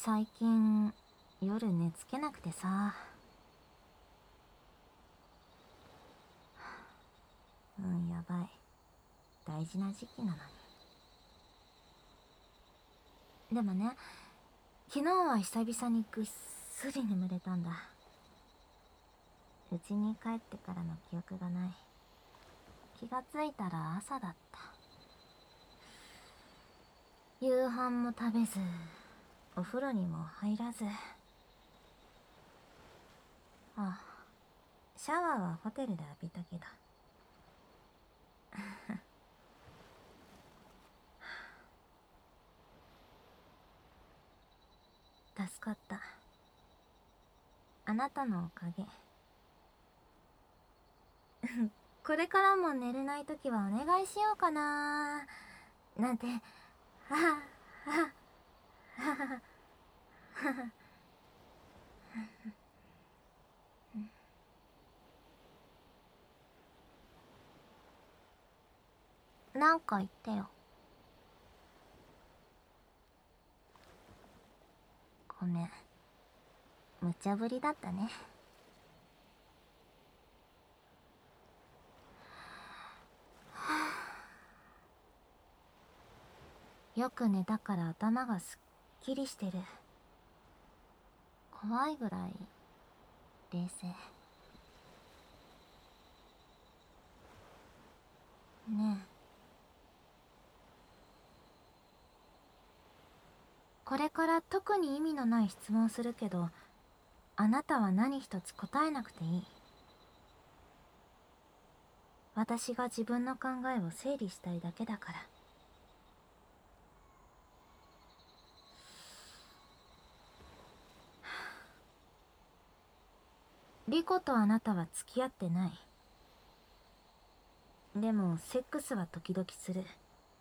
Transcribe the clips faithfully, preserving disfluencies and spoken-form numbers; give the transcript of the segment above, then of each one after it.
最近夜寝つけなくてさ。うんやばい。大事な時期なのに。でもね、昨日は久々にぐっすり眠れたんだ。家に帰ってからの記憶がない。気がついたら朝だった。夕飯も食べず、お風呂にも入らず。あ、シャワーはホテルで浴びたけど。助かった。あなたのおかげ。これからも寝れないときはお願いしようかななんて。はははははは。なんか言ってよ。ごめん。無茶ぶりだったね。よく寝たから頭がすっきりしてる。怖いぐらい冷静。ねえ、これから特に意味のない質問するけど、あなたは何一つ答えなくていい。私が自分の考えを整理したいだけだから。リコとあなたは付き合ってない。でもセックスは時々する。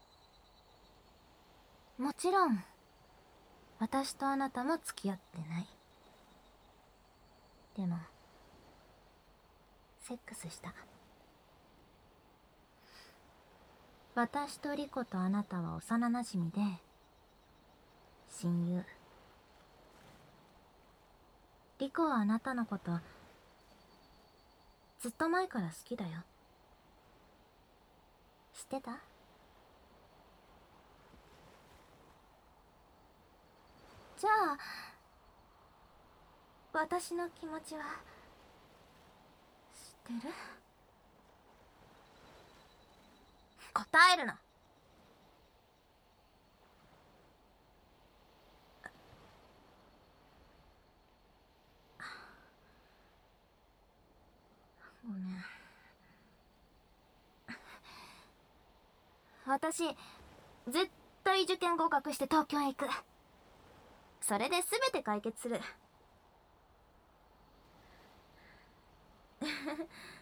もちろん私とあなたも付き合ってない。でもセックスした。私とリコとあなたは幼なじみで親友。リコはあなたのことずっと前から好きだよ。知ってた？じゃあ私の気持ちは知ってる？答えるな。ごめん。私絶対受験合格して東京へ行く。それで全て解決する。